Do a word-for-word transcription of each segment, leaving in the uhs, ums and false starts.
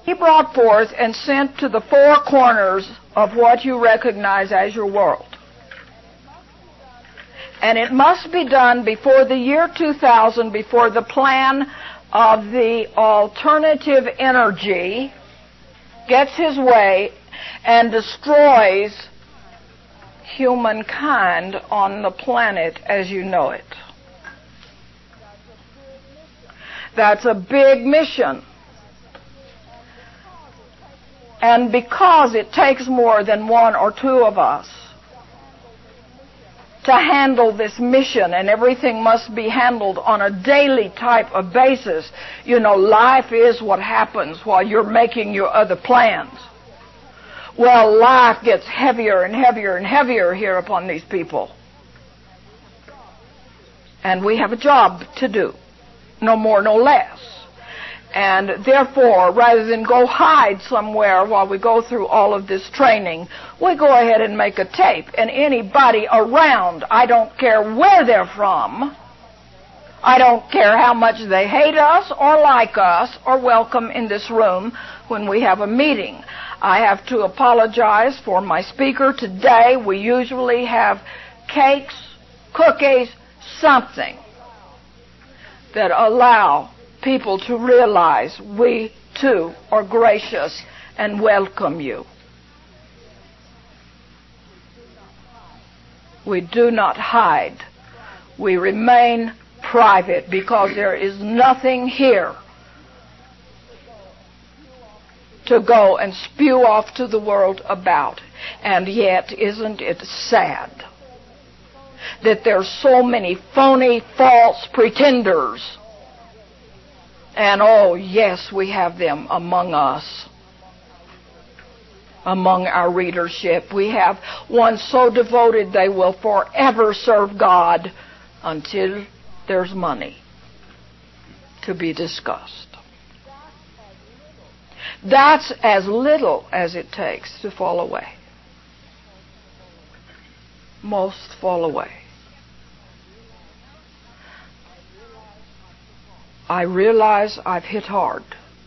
He brought forth and sent to the four corners of what you recognize as your world. And it must be done before the year two thousand, before the plan of the alternative energy gets his way and destroys humankind on the planet as you know it. That's a big mission. And because it takes more than one or two of us to handle this mission, and everything must be handled on a daily type of basis. You know, life is what happens while you're making your other plans. Well, life gets heavier and heavier and heavier here upon these people. And we have a job to do, no more, no less. And therefore, rather than go hide somewhere while we go through all of this training, we go ahead and make a tape. And anybody around, I don't care where they're from, I don't care how much they hate us or like us, or welcome in this room when we have a meeting. I have to apologize for my speaker today. We usually have cakes, cookies, something that allow people to realize we too are gracious and welcome you. We do not hide. We remain private because there is nothing here to go and spew off to the world about. And yet, isn't it sad that there's so many phony, false pretenders? And oh, yes, we have them among us, among our readership. We have one so devoted they will forever serve God until there's money to be discussed. That's as little as it takes to fall away. Most fall away. I realize I've hit hard.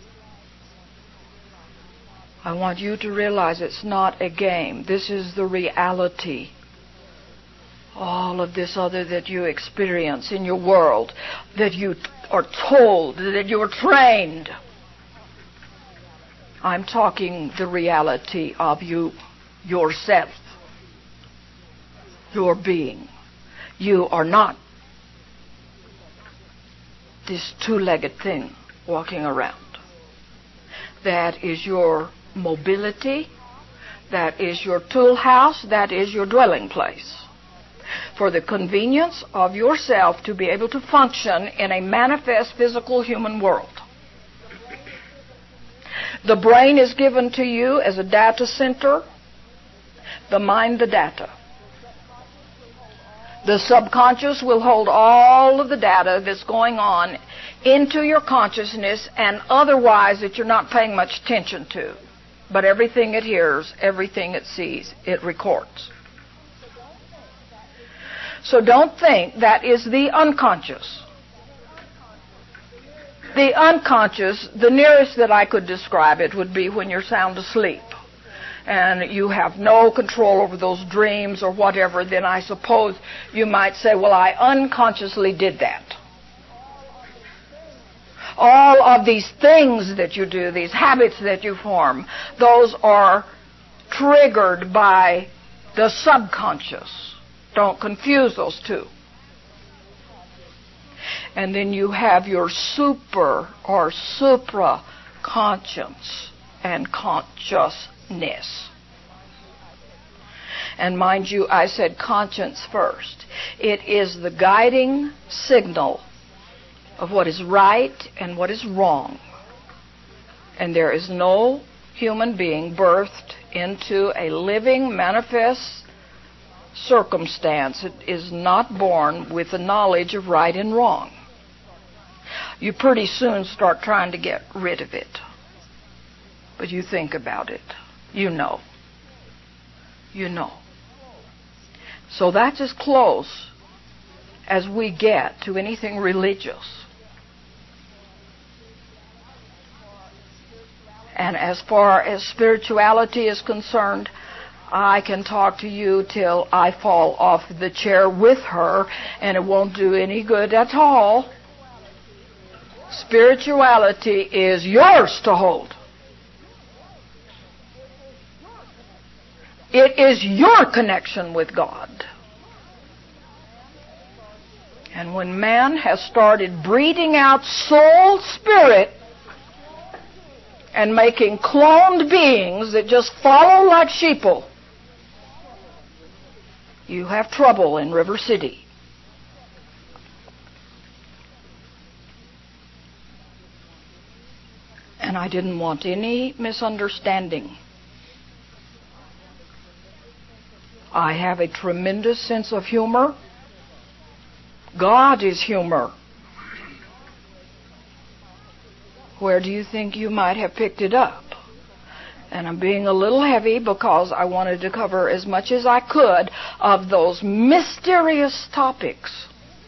I want you to realize it's not a game. This is the reality. All of this other that you experience in your world, that you are told, that you are trained. I'm talking the reality of you, yourself, your being. You are not this two-legged thing walking around. That is your mobility. That is your tool house. That is your dwelling place. For the convenience of yourself to be able to function in a manifest physical human world. The brain is given to you as a data center. The mind, the data. The subconscious will hold all of the data that's going on into your consciousness and otherwise that you're not paying much attention to. But everything it hears, everything it sees, it records. So don't think that is the unconscious. The unconscious, the nearest that I could describe it would be when you're sound asleep and you have no control over those dreams or whatever. Then I suppose you might say, well, I unconsciously did that. All of these things that you do, these habits that you form, those are triggered by the subconscious. Don't confuse those two. And then you have your super or supra-conscience and consciousness. And mind you, I said conscience first. It is the guiding signal of what is right and what is wrong. And there is no human being birthed into a living, manifest circumstance that is not born with the knowledge of right and wrong. You pretty soon start trying to get rid of it. But you think about it. You know. You know. So that's as close as we get to anything religious. And as far as spirituality is concerned, I can talk to you till I fall off the chair with her, and it won't do any good at all. Spirituality is yours to hold. It is your connection with God. And when man has started breeding out soul spirit and making cloned beings that just follow like sheeple, you have trouble in River City. And I didn't want any misunderstanding. I have a tremendous sense of humor. God is humor. Where do you think you might have picked it up? And I'm being a little heavy because I wanted to cover as much as I could of those mysterious topics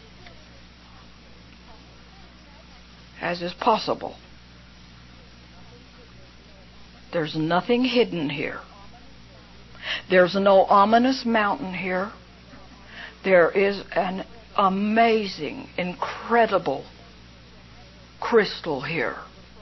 as is possible. There's nothing hidden here. There's no ominous mountain here. There is an amazing, incredible crystal here.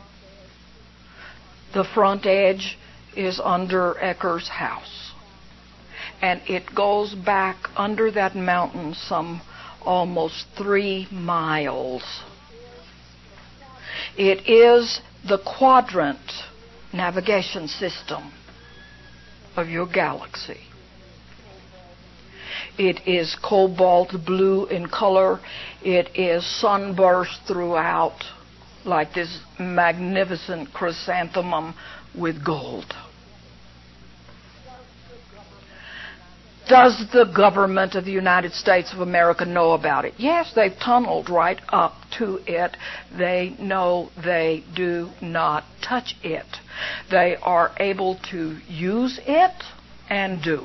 The front edge is under Ecker's house. And it goes back under that mountain some almost three miles. It is the quadrant navigation system of your galaxy. It is cobalt blue in color. It is sunburst throughout, like this magnificent chrysanthemum with gold. Does the government of the United States of America know about it? Yes, they've tunneled right up to it. They know they do not touch it. They are able to use it and do.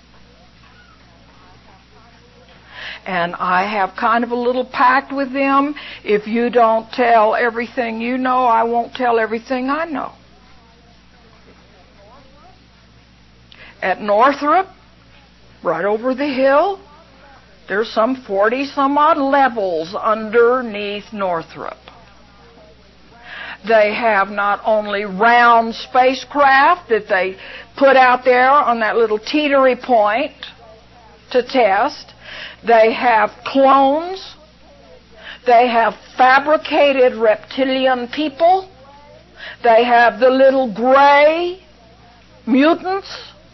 And I have kind of a little pact with them. If you don't tell everything you know, I won't tell everything I know. At Northrop, right over the hill, there's some forty some odd levels underneath Northrop. They have not only round spacecraft that they put out there on that little teetery point to test. They have clones. They have fabricated reptilian people. They have the little gray mutants.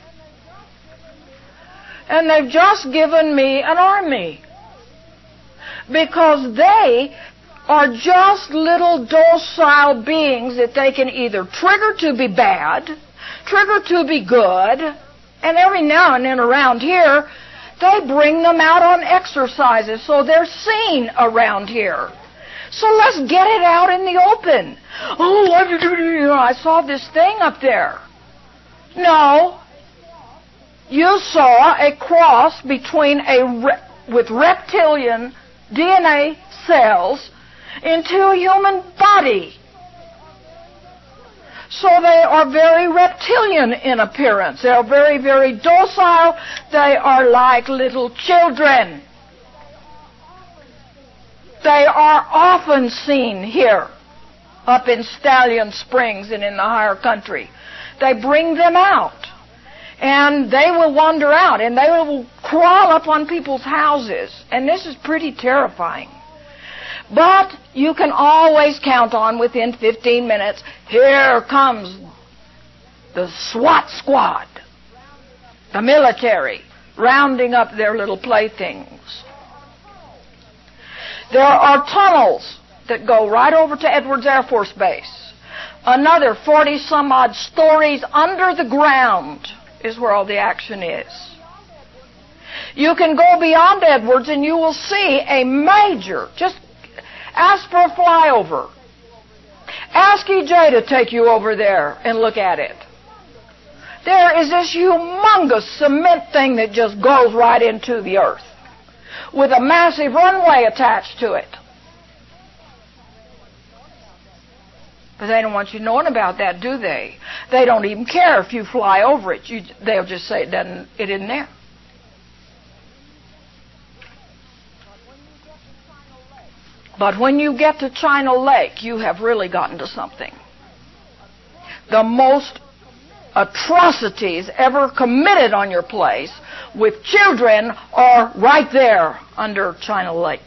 And they've just given me an army. Because they are just little docile beings that they can either trigger to be bad, trigger to be good, and every now and then around here, they bring them out on exercises so they're seen around here. So let's get it out in the open. Oh, I saw this thing up there. No. You saw a cross between a re- with reptilian D N A cells into a human body. So they are very reptilian in appearance. They are very, very docile. They are like little children. They are often seen here, up in Stallion Springs and in the higher country. They bring them out. And they will wander out, and they will crawl up on people's houses. And this is pretty terrifying. But you can always count on within fifteen minutes, here comes the SWAT squad, the military, rounding up their little playthings. There are tunnels that go right over to Edwards Air Force Base. Another forty some odd stories under the ground is where all the action is. You can go beyond Edwards and you will see a major, just ask for a flyover. Ask E J to take you over there and look at it. There is this humongous cement thing that just goes right into the earth with a massive runway attached to it. But they don't want you knowing about that, do they? They don't even care if you fly over it. You, they'll just say it doesn't, it isn't there. But when you get to China Lake, you have really gotten to something. The most atrocities ever committed on your place with children are right there under China Lake.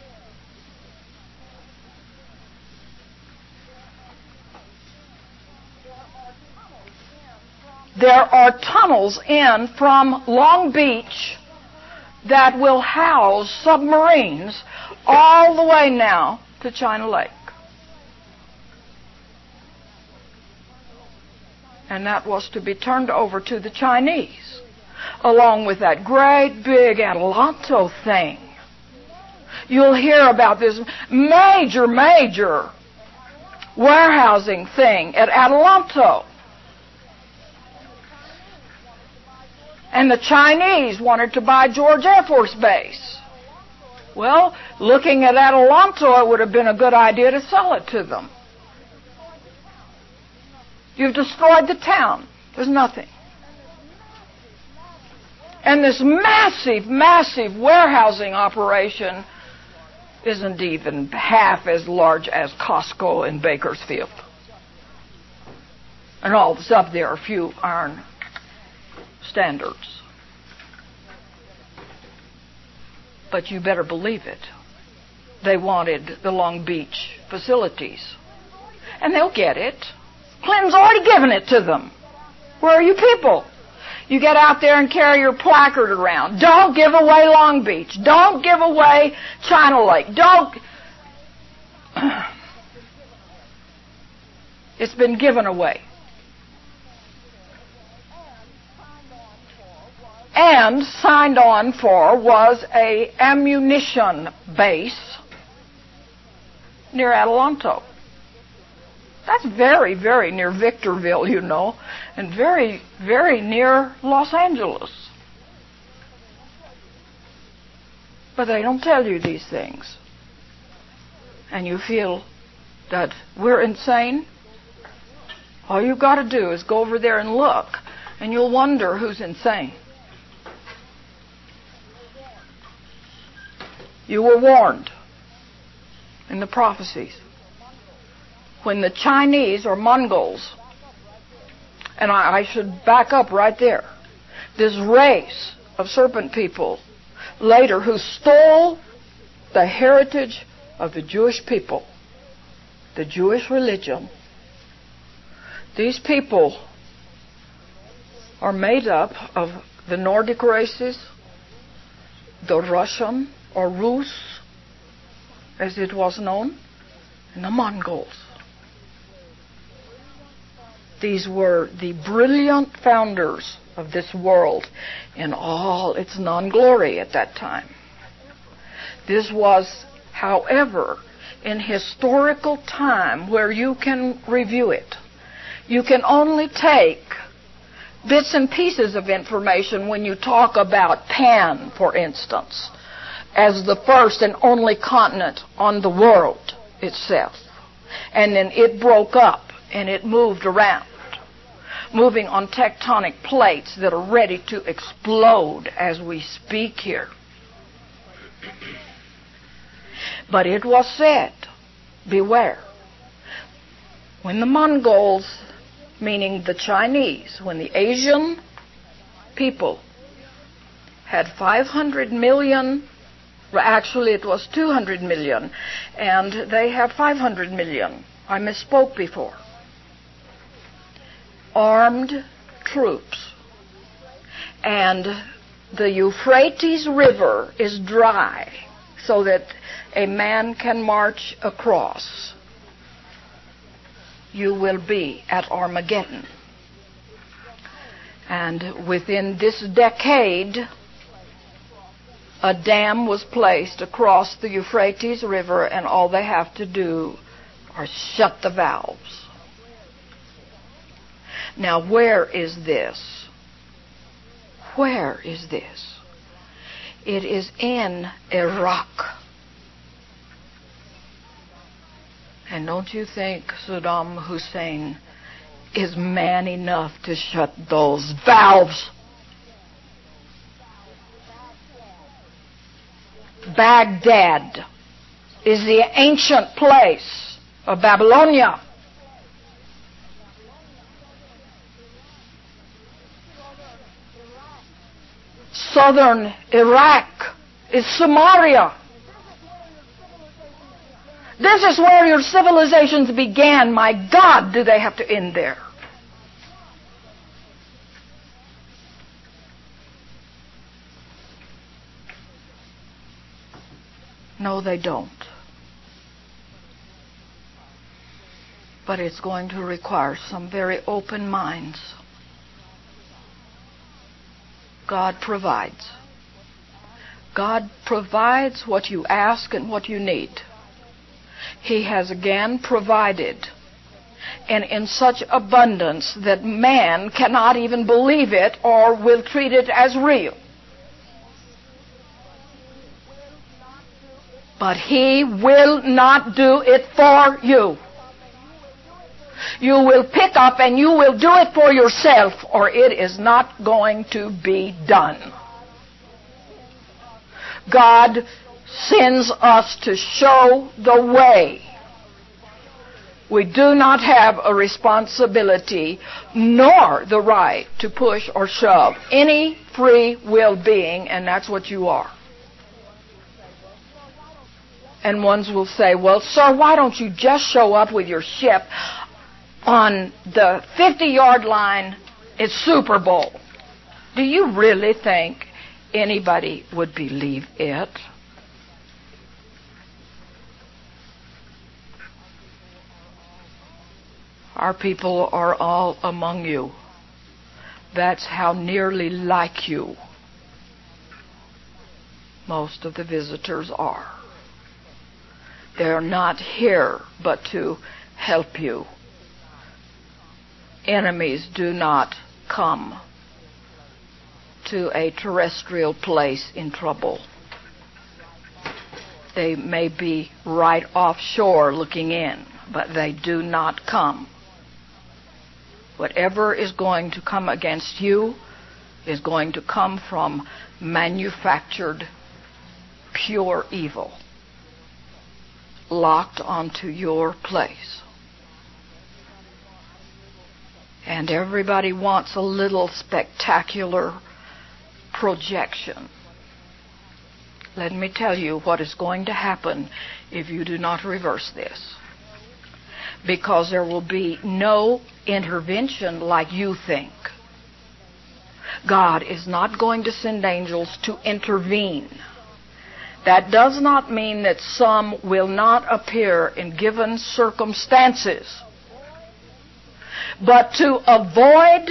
There are tunnels in from Long Beach that will house submarines all the way now to China Lake. And that was to be turned over to the Chinese, along with that great big Adelanto thing. You'll hear about this major, major warehousing thing at Adelanto. And the Chinese wanted to buy George Air Force Base. Well, looking at Adelanto, it would have been a good idea to sell it to them. You've destroyed the town. There's nothing. And this massive, massive warehousing operation isn't even half as large as Costco in Bakersfield. And all that's up there are a few iron standards. But you better believe it. They wanted the Long Beach facilities. And they'll get it. Clinton's already given it to them. Where are you people? You get out there and carry your placard around. Don't give away Long Beach. Don't give away China Lake. Don't... It's been given away. And signed on for was a ammunition base near Adelanto. That's very, very near Victorville, you know, and very, very near Los Angeles. But they don't tell you these things. And you feel that we're insane? All you've got to do is go over there and look, and you'll wonder who's insane. You were warned in the prophecies. When the Chinese or Mongols, and I, I should back up right there, this race of serpent people later who stole the heritage of the Jewish people, the Jewish religion, these people are made up of the Nordic races, the Russian or Rus, as it was known, and the Mongols. These were the brilliant founders of this world in all its non-glory at that time. This was, however, in historical time where you can review it. You can only take bits and pieces of information when you talk about Pan, for instance, as the first and only continent on the world itself. And then it broke up and it moved around, moving on tectonic plates that are ready to explode as we speak here. But it was said, beware, when the Mongols, meaning the Chinese, when the Asian people had five hundred million, well, actually it was two hundred million, and they have five hundred million. I misspoke before. Armed troops. And the Euphrates River is dry so that a man can march across. You will be at Armageddon. And within this decade, a dam was placed across the Euphrates River, and all they have to do are shut the valves. Now, where is this? Where is this? It is in Iraq. And don't you think Saddam Hussein is man enough to shut those valves? Baghdad is the ancient place of Babylonia. Southern Iraq is Samaria. This is where your civilizations began. My God, do they have to end there? No, they don't. But it's going to require some very open minds. God provides. God provides what you ask and what you need. He has again provided, and in such abundance that man cannot even believe it or will treat it as real. But He will not do it for you. You will pick up and you will do it for yourself, or it is not going to be done. God sends us to show the way. We do not have a responsibility nor the right to push or shove any free will being, and that's what you are. And ones will say, well, sir, why don't you just show up with your ship on the fifty-yard line at Super Bowl? Do you really think anybody would believe it? Our people are all among you. That's how nearly like you most of the visitors are. They're not here but to help you. Enemies do not come to a terrestrial place in trouble. They may be right offshore looking in, but they do not come. Whatever is going to come against you is going to come from manufactured pure evil, locked onto your place. And everybody wants a little spectacular projection. Let me tell you what is going to happen if you do not reverse this. Because there will be no intervention like you think. God is not going to send angels to intervene. That does not mean that some will not appear in given circumstances. But to avoid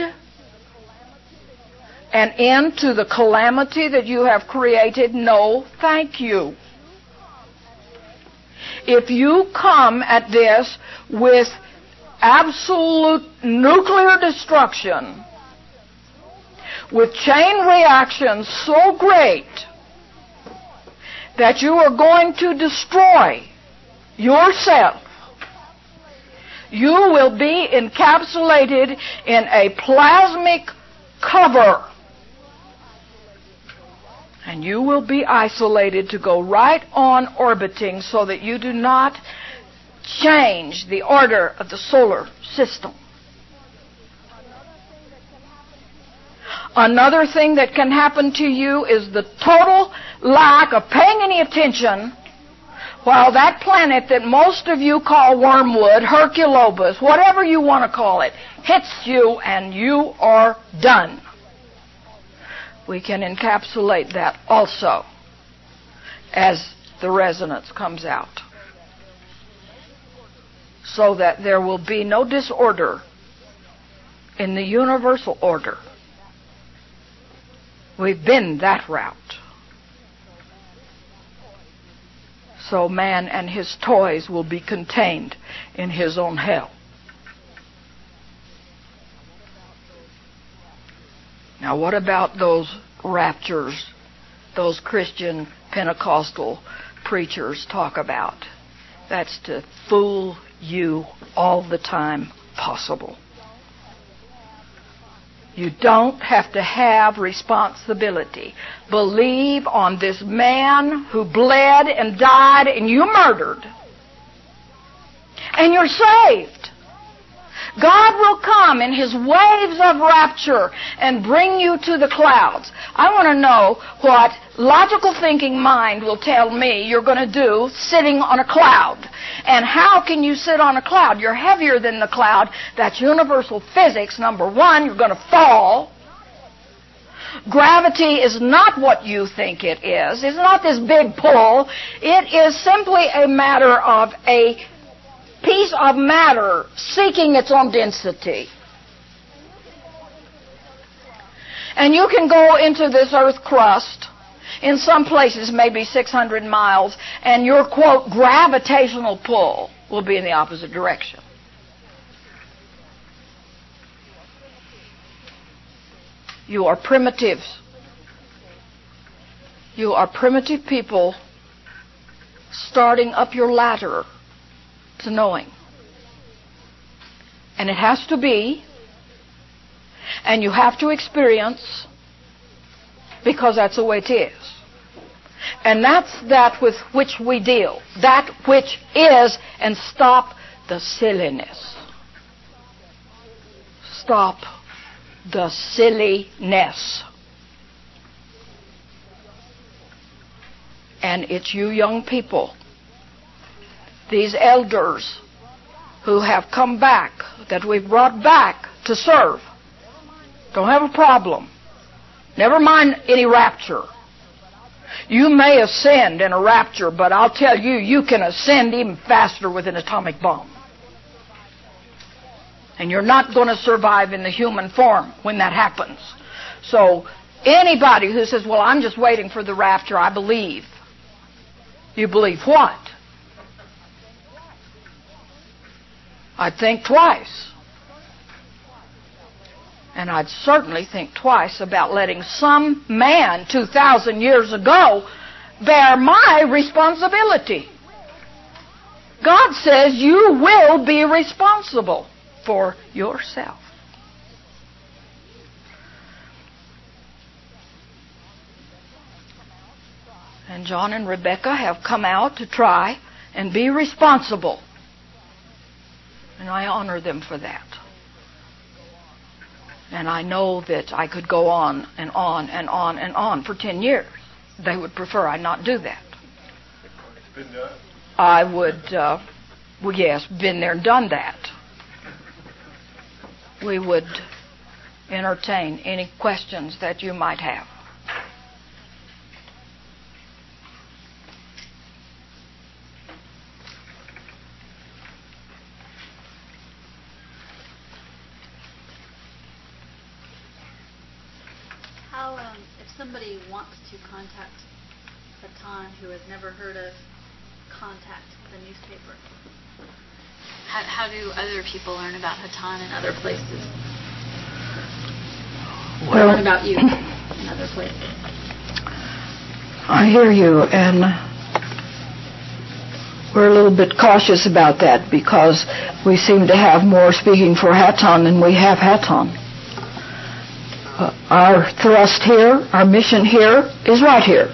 an end to the calamity that you have created, no, thank you. If you come at this with absolute nuclear destruction, with chain reactions so great that you are going to destroy yourself, you will be encapsulated in a plasmic cover. And you will be isolated to go right on orbiting so that you do not change the order of the solar system. Another thing that can happen to you is the total lack of paying any attention while that planet that most of you call wormwood, Herculobus, whatever you want to call it, hits you and you are done. We can encapsulate that also as the resonance comes out, so that there will be no disorder in the universal order. We've been that route. So man and his toys will be contained in his own hell. Now, what about those raptures those Christian Pentecostal preachers talk about? That's to fool you all the time possible. You don't have to have responsibility. Believe on this man who bled and died and you murdered. And you're saved. God will come in His waves of rapture and bring you to the clouds. I want to know what logical thinking mind will tell me you're going to do sitting on a cloud. And how can you sit on a cloud? You're heavier than the cloud. That's universal physics. Number one, you're going to fall. Gravity is not what you think it is. It's not this big pull. It is simply a matter of a piece of matter seeking its own density. And you can go into this earth crust, in some places maybe six hundred miles, and your, quote, gravitational pull will be in the opposite direction. You are primitives. You are primitive people starting up your ladder to knowing. And it has to be, and you have to experience, because that's the way it is. And that's that with which we deal. That which is, and stop the silliness. Stop the silliness. And it's you young people, these elders who have come back, that we've brought back to serve. Don't have a problem. Never mind any rapture. You may ascend in a rapture, but I'll tell you, you can ascend even faster with an atomic bomb. And you're not going to survive in the human form when that happens. So anybody who says, well, I'm just waiting for the rapture, I believe. You believe what? I'd think twice. And I'd certainly think twice about letting some man two thousand years ago bear my responsibility. God says you will be responsible for yourself. And John and Rebecca have come out to try and be responsible. And I honor them for that. And I know that I could go on and on and on and on for ten years. They would prefer I not do that. It's been done. I would, uh, well, yes, been there and done that. We would entertain any questions that you might have. How, um, if somebody wants to contact Hatan who has never heard of Contact, the newspaper, how, how do other people learn about Hatan in other places? Well, learn about you in other places? I hear you, and we're a little bit cautious about that because we seem to have more speaking for Hatan than we have Hatan. Uh, our thrust here, our mission here, is right here.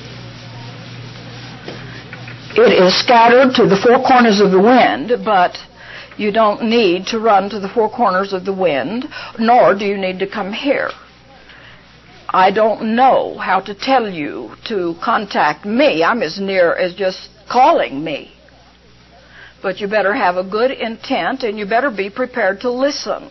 It is scattered to the four corners of the wind, but you don't need to run to the four corners of the wind, nor do you need to come here. I don't know how to tell you to contact me. I'm as near as just calling me. But you better have a good intent, and you better be prepared to listen.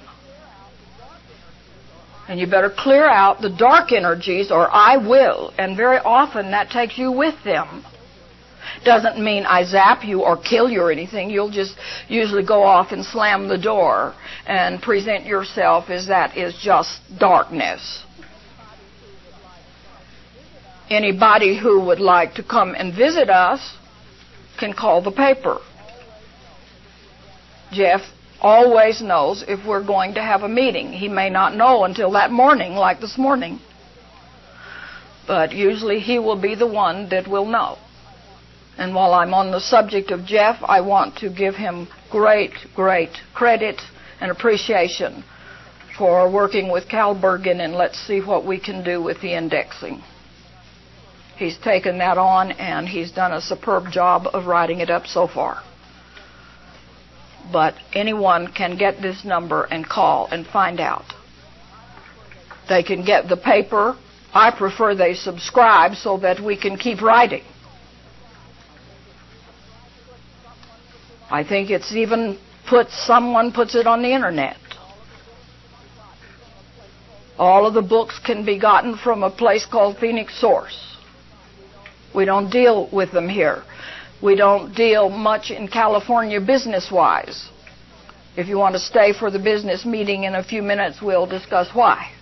And you better clear out the dark energies, or I will. And very often that takes you with them. Doesn't mean I zap you or kill you or anything. You'll just usually go off and slam the door and present yourself as that is just darkness. Anybody who would like to come and visit us can call the paper. Jeff always knows if we're going to have a meeting. He may not know until that morning, like this morning. But usually he will be the one that will know. And while I'm on the subject of Jeff, I want to give him great, great credit and appreciation for working with Cal Bergen, and let's see what we can do with the indexing. He's taken that on, and he's done a superb job of writing it up so far. But anyone can get this number and call and find out. They can get the paper. I prefer they subscribe so that we can keep writing. I think it's even put, someone puts it on the internet. All of the books can be gotten from a place called Phoenix Source. We don't deal with them here. We don't deal much in California business-wise. If you want to stay for the business meeting in a few minutes, we'll discuss why.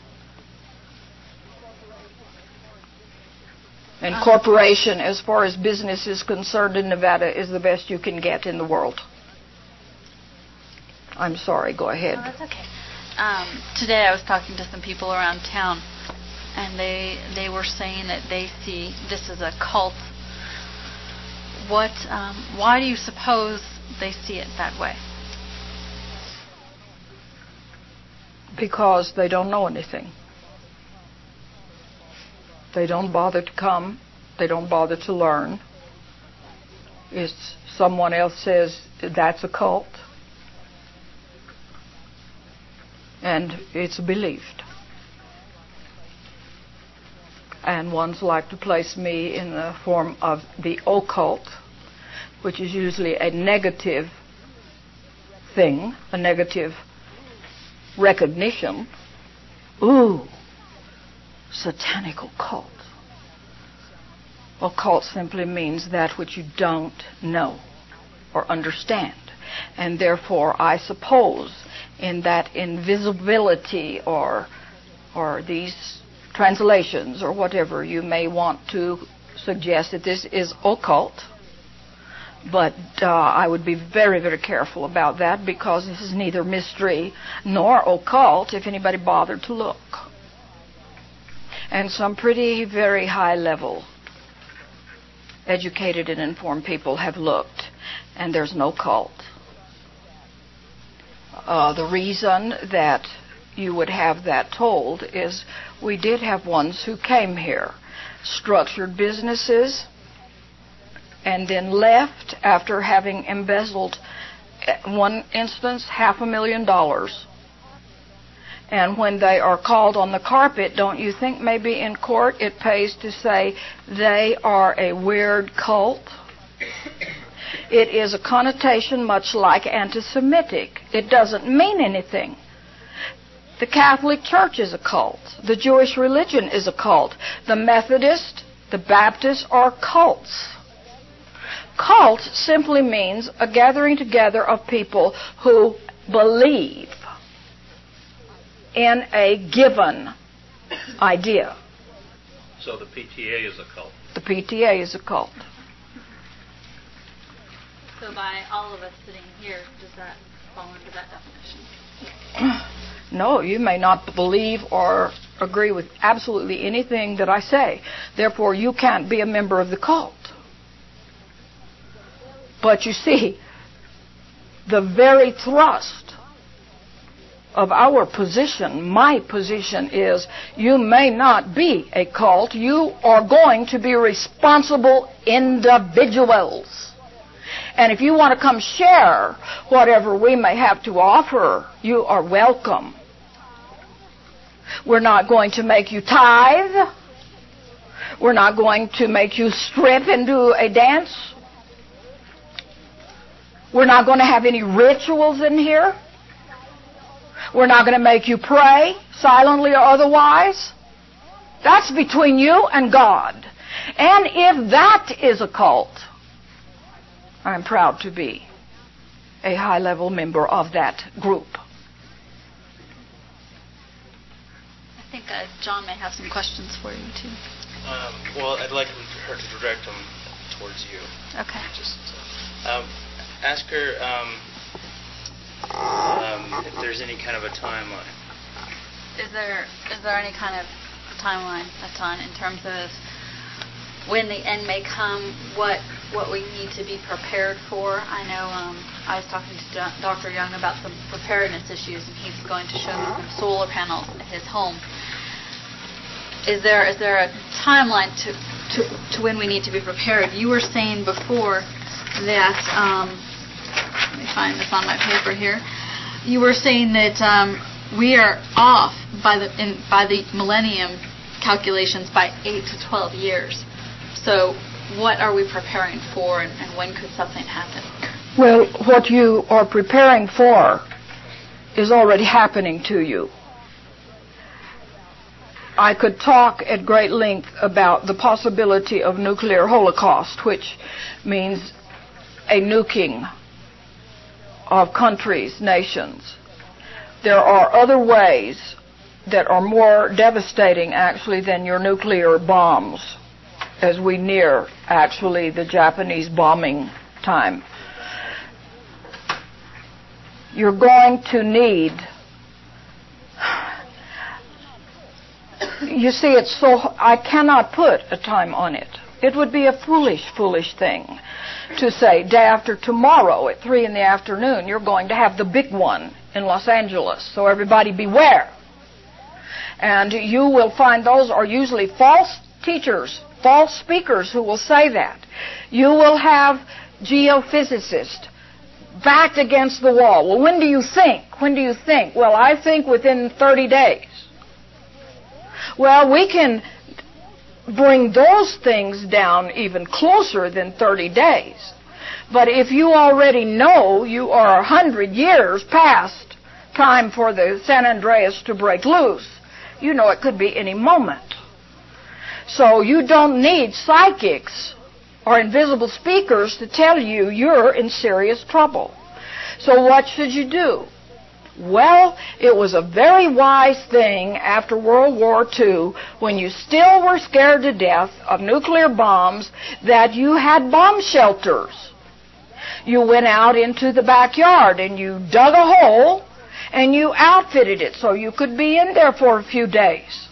And corporation, as far as business is concerned in Nevada, is the best you can get in the world. I'm sorry, go ahead. No, that's okay. Um, today I was talking to some people around town, and they they were saying that they see this as a cult. What? Um, why do you suppose they see it that way? Because they don't know anything. They don't bother to come. They don't bother to learn. It's someone else says that's a cult, and it's believed. And ones like to place me in the form of the occult, which is usually a negative thing, a negative recognition. Ooh, satanic occult. Occult simply means that which you don't know or understand. And therefore, I suppose, in that invisibility or or these translations or whatever, you may want to suggest that this is occult. But uh, I would be very, very careful about that, because this is neither mystery nor occult if anybody bothered to look. And some pretty, very high-level, educated and informed people have looked, and there's no cult. Uh, the reason that you would have that told is we did have ones who came here, structured businesses, and then left after having embezzled, in one instance, half a million dollars. And when they are called on the carpet, don't you think maybe in court it pays to say they are a weird cult? It is a connotation much like anti-Semitic. It doesn't mean anything. The Catholic Church is a cult. The Jewish religion is a cult. The Methodist, the Baptist are cults. Cult simply means a gathering together of people who believe in a given idea. So the P T A is a cult. The P T A is a cult. So by all of us sitting here, does that fall into that definition? No, you may not believe or agree with absolutely anything that I say. Therefore, you can't be a member of the cult. But you see, the very thrust of our position, my position, is you may not be a cult. You are going to be responsible individuals. And if you want to come share whatever we may have to offer, you are welcome. We're not going to make you tithe. We're not going to make you strip and do a dance. We're not going to have any rituals in here. We're not going to make you pray, silently or otherwise. That's between you and God. And if that is a cult, I'm proud to be a high-level member of that group. I think uh, John may have some questions for you, too. Um, well, I'd like her to direct them towards you. Okay. Just um, ask her um, um, if there's any kind of a timeline. Is there is there any kind of timeline that's on in terms of when the end may come? What what we need to be prepared for? I know um, I was talking to Doctor Young about some preparedness issues, and he's going to show me some solar panels at his home. Is there is there a timeline to, to, to when we need to be prepared? You were saying before that, um, let me find this on my paper here. You were saying that um, we are off by the in, by the millennium calculations by eight to twelve years. So what are we preparing for, and, and when could something happen? Well, what you are preparing for is already happening to you. I could talk at great length about the possibility of nuclear holocaust, which means a nuking of countries, nations. There are other ways that are more devastating, actually, than your nuclear bombs, as we near, actually, the Japanese bombing time. You're going to need... You see, it's so... I cannot put a time on it. It would be a foolish, foolish thing to say, day after tomorrow at three in the afternoon, you're going to have the big one in Los Angeles, so everybody beware. And you will find those are usually false teachers, false speakers who will say that. You will have geophysicists backed against the wall. Well, when do you think? When do you think? Well, I think within thirty days. Well, we can bring those things down even closer than thirty days. But if you already know you are a hundred years past time for the San Andreas to break loose, you know it could be any moment. So you don't need psychics or invisible speakers to tell you you're in serious trouble. So what should you do? Well, it was a very wise thing after World War Two, when you still were scared to death of nuclear bombs, that you had bomb shelters. You went out into the backyard and you dug a hole and you outfitted it so you could be in there for a few days.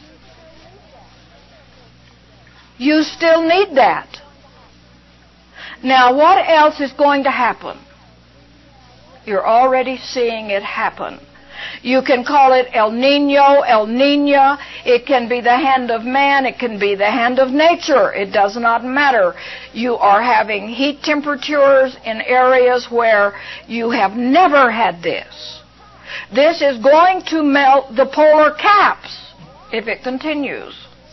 You still need that. Now, what else is going to happen? You're already seeing it happen. You can call it El Nino, El Niña. It can be the hand of man. It can be the hand of nature. It does not matter. You are having heat temperatures in areas where you have never had this. This is going to melt the polar caps if it continues.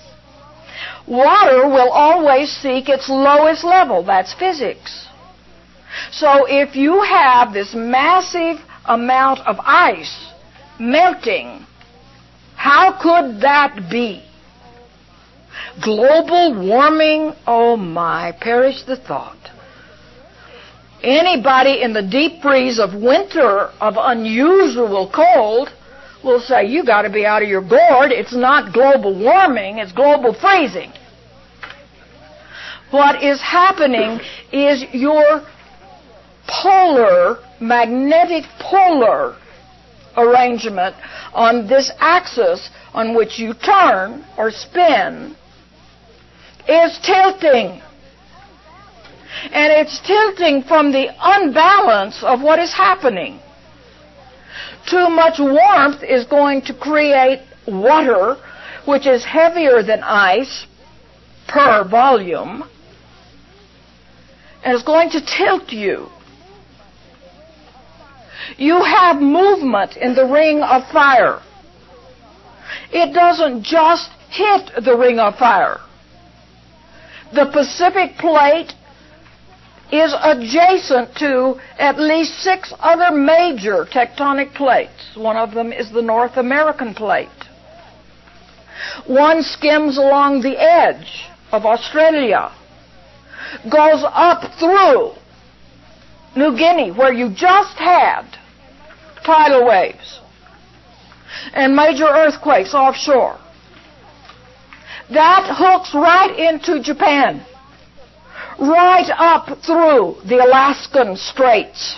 Water will always seek its lowest level. That's physics. So if you have this massive amount of ice melting, how could that be? Global warming? Oh my, perish the thought. Anybody in the deep freeze of winter of unusual cold will say, you got to be out of your gourd. It's not global warming, it's global freezing. What is happening is your polar, magnetic polar arrangement on this axis on which you turn or spin is tilting. And it's tilting from the unbalance of what is happening. Too much warmth is going to create water, which is heavier than ice per volume, and it's going to tilt you. You have movement in the ring of fire. It doesn't just hit the ring of fire. The Pacific plate is adjacent to at least six other major tectonic plates. One of them is the North American plate. One skims along the edge of Australia, goes up through New Guinea, where you just had tidal waves and major earthquakes offshore. That hooks right into Japan, right up through the Alaskan Straits.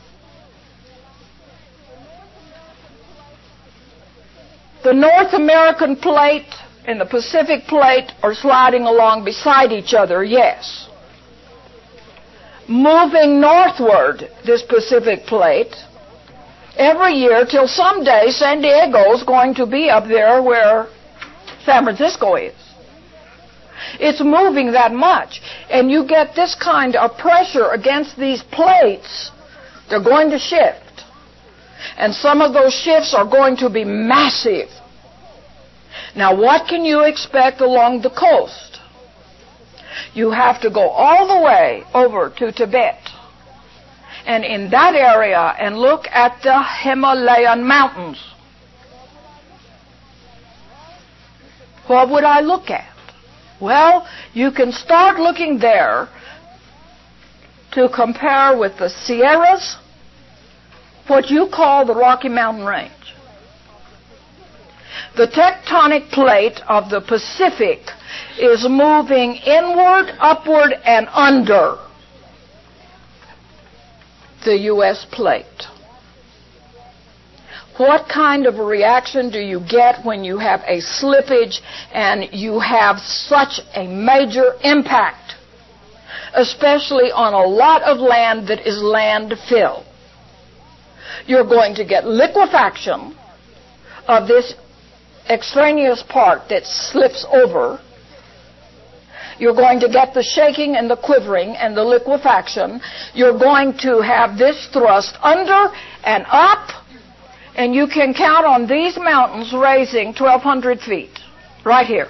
The North American plate and the Pacific plate are sliding along beside each other, yes. moving northward, this Pacific plate, every year till someday San Diego's going to be up there where San Francisco is. It's moving that much. And you get this kind of pressure against these plates, they're going to shift. And some of those shifts are going to be massive. Now, what can you expect along the coast? You have to go all the way over to Tibet. And in that area, and look at the Himalayan mountains. What would I look at? Well, you can start looking there to compare with the Sierras, what you call the Rocky Mountain Range. The tectonic plate of the Pacific is moving inward, upward, and under the U S plate. What kind of a reaction do you get when you have a slippage and you have such a major impact, especially on a lot of land that is landfill? You're going to get liquefaction of this extraneous part that slips over. You're going to get the shaking and the quivering and the liquefaction. You're going to have this thrust under and up, and you can count on these mountains raising twelve hundred feet, right here.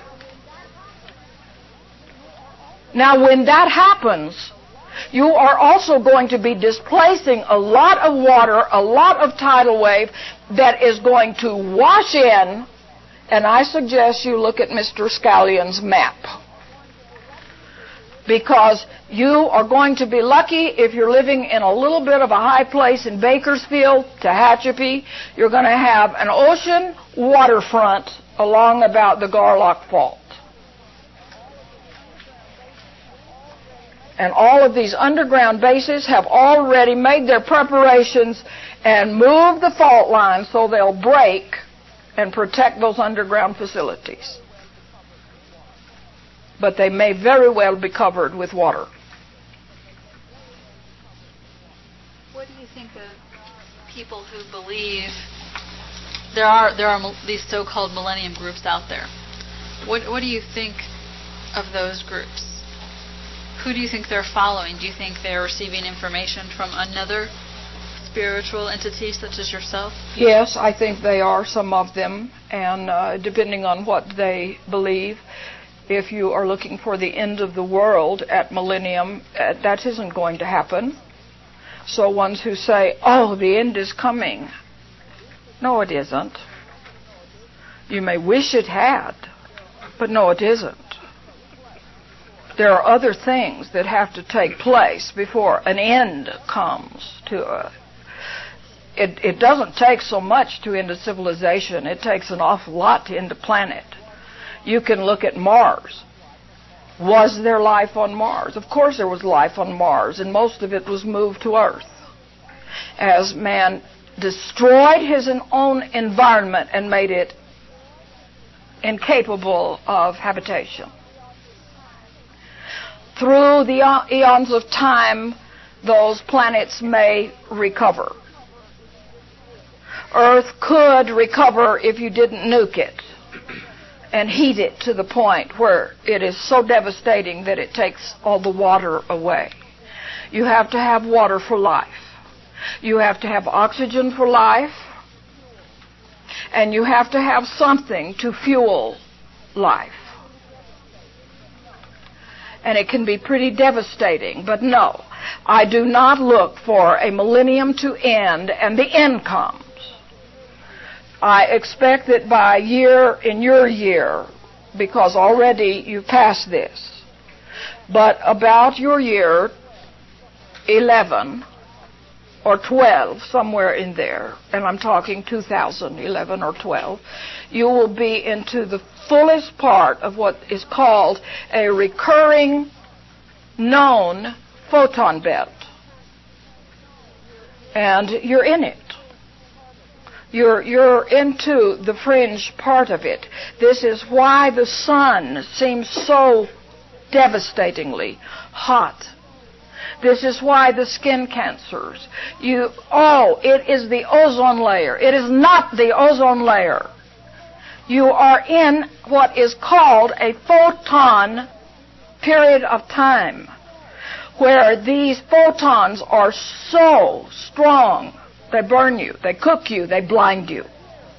Now, when that happens, you are also going to be displacing a lot of water, a lot of tidal wave that is going to wash in, and I suggest you look at Mister Scallion's map. Because you are going to be lucky if you're living in a little bit of a high place in Bakersfield, Tehachapi. You're going to have an ocean waterfront along about the Garlock Fault. And all of these underground bases have already made their preparations and moved the fault lines so they'll break and protect those underground facilities. But they may very well be covered with water. What do you think of people who believe there are there are these so-called millennium groups out there? What what do you think of those groups? Who do you think they're following? Do you think they're receiving information from another spiritual entity such as yourself? Yes, I think they are, some of them, and uh, depending on what they believe. If you are looking for the end of the world at millennium, uh, that isn't going to happen. So ones who say, oh, the end is coming. No, it isn't. You may wish it had, but no, it isn't. There are other things that have to take place before an end comes to a... It, it doesn't take so much to end a civilization. It takes an awful lot to end a planet. You can look at Mars. Was there life on Mars? Of course there was life on Mars, and most of it was moved to Earth as man destroyed his own environment and made it incapable of habitation. Through the eons of time, those planets may recover. Earth could recover if you didn't nuke it and heat it to the point where it is so devastating that it takes all the water away. You have to have water for life. You have to have oxygen for life. And you have to have something to fuel life. And it can be pretty devastating, but no, I do not look for a millennium to end and the end comes. I expect that by year, in your year, because already you passed this, but about your year eleven or twelve, somewhere in there, and I'm talking two thousand eleven or twelve, you will be into the fullest part of what is called a recurring known photon belt. And you're in it. You're, you're into the fringe part of it. This is why the sun seems so devastatingly hot. This is why the skin cancers. You, oh, it is the ozone layer. It is not the ozone layer. You are in what is called a photon period of time, where these photons are so strong, they burn you, they cook you, they blind you.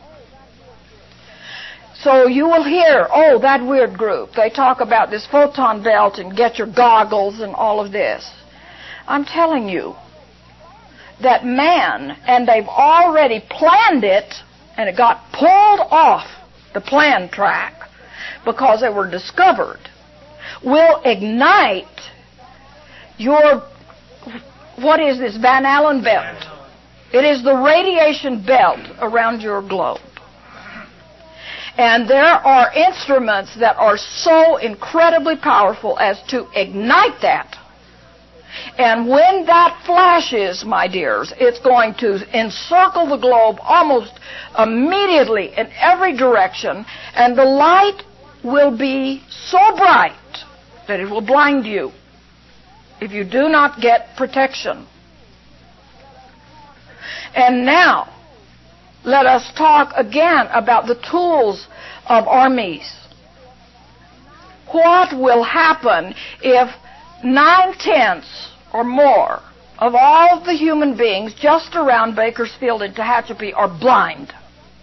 So you will hear, oh, that weird group, they talk about this photon belt and get your goggles and all of this. I'm telling you that man, and they've already planned it, and it got pulled off the plan track because they were discovered, will ignite your, what is this, Van Allen belt? It is the radiation belt around your globe. And there are instruments that are so incredibly powerful as to ignite that. And when that flashes, my dears, it's going to encircle the globe almost immediately in every direction, and the light will be so bright that it will blind you if you do not get protection. And now, let us talk again about the tools of armies. What will happen if nine-tenths or more of all the human beings just around Bakersfield and Tehachapi are blind?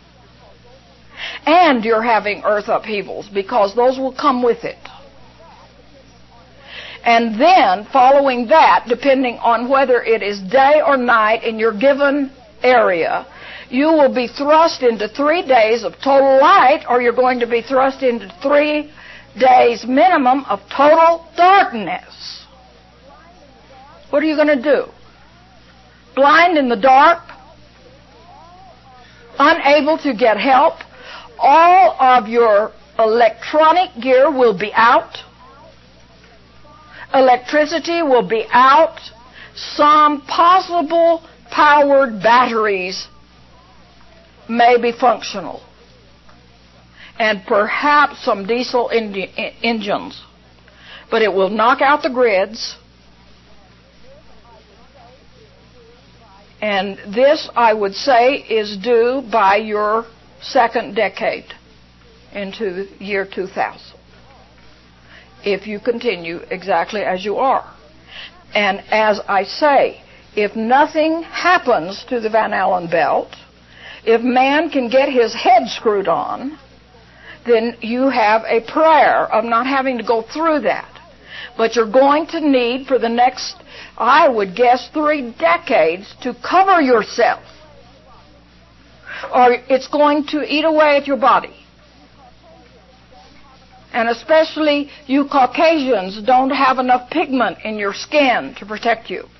And you're having earth upheavals, because those will come with it. And then, following that, depending on whether it is day or night in your given area, you will be thrust into three days of total light, or you're going to be thrust into three days minimum of total darkness. What are you going to do? Blind in the dark? Unable to get help? All of your electronic gear will be out. Electricity will be out. Some possible powered batteries may be functional. And perhaps some diesel en- engines. But it will knock out the grids. And this, I would say, is due by your second decade into the year two thousand. If you continue exactly as you are. And as I say, if nothing happens to the Van Allen belt, if man can get his head screwed on, then you have a prayer of not having to go through that. But you're going to need, for the next, I would guess, three decades to cover yourself. Or it's going to eat away at your body. And especially you Caucasians don't have enough pigment in your skin to protect you.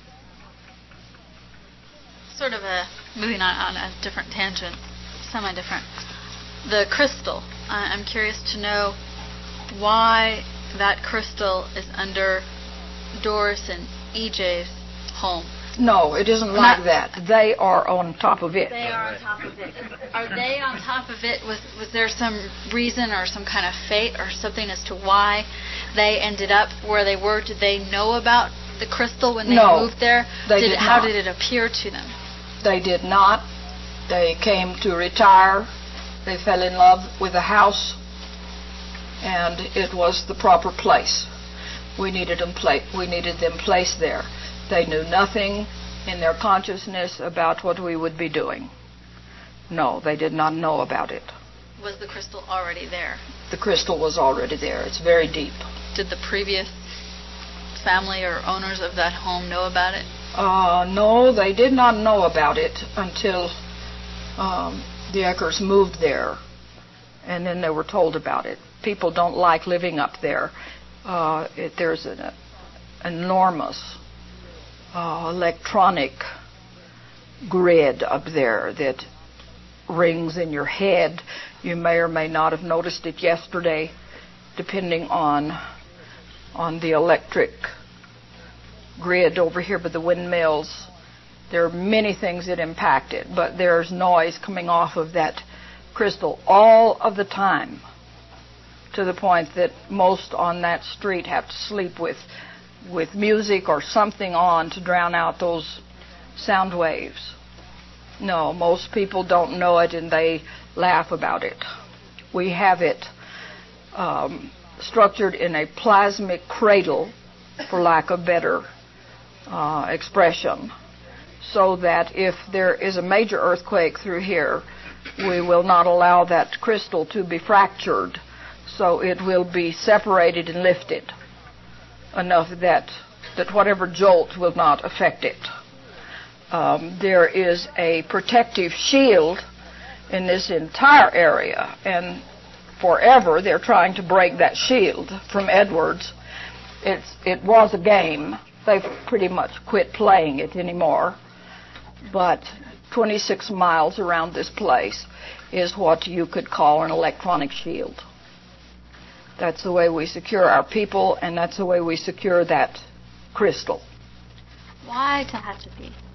Sort of a, moving on, on a different tangent, semi-different. The crystal. I, I'm curious to know why that crystal is under Doris and E J's home. No, it isn't like that. They are on top of it. They are on top of it. Are they on top of it? Was was there some reason or some kind of fate or something as to why they ended up where they were? Did they know about the crystal when they no, moved there? They did, did how not. did it appear to them? They did not. They came to retire. They fell in love with the house, and it was the proper place. We needed them pla- we needed them placed there. They knew nothing in their consciousness about what we would be doing. No, they did not know about it. Was the crystal already there? The crystal was already there. It's very deep. Did the previous family or owners of that home know about it? Uh, no, they did not know about it until um, the Eckers moved there, and then they were told about it. People don't like living up there. Uh, it, there's an uh, enormous uh, electronic grid up there that rings in your head. You may or may not have noticed it yesterday, depending on on the electric grid over here by the windmills. There are many things that impact it, but there's noise coming off of that crystal all of the time, to the point that most on that street have to sleep with with music or something on to drown out those sound waves. No, most people don't know it and they laugh about it. We have it um, structured in a plasmic cradle, for lack of better uh, expression, so that if there is a major earthquake through here, we will not allow that crystal to be fractured, so it will be separated and lifted enough that that whatever jolt will not affect it. Um, there is a protective shield in this entire area, and forever they're trying to break that shield from Edwards. It's, it was a game. They've pretty much quit playing it anymore. But twenty-six miles around this place is what you could call an electronic shield. That's the way we secure our people, and that's the way we secure that crystal. Why Tehachapi?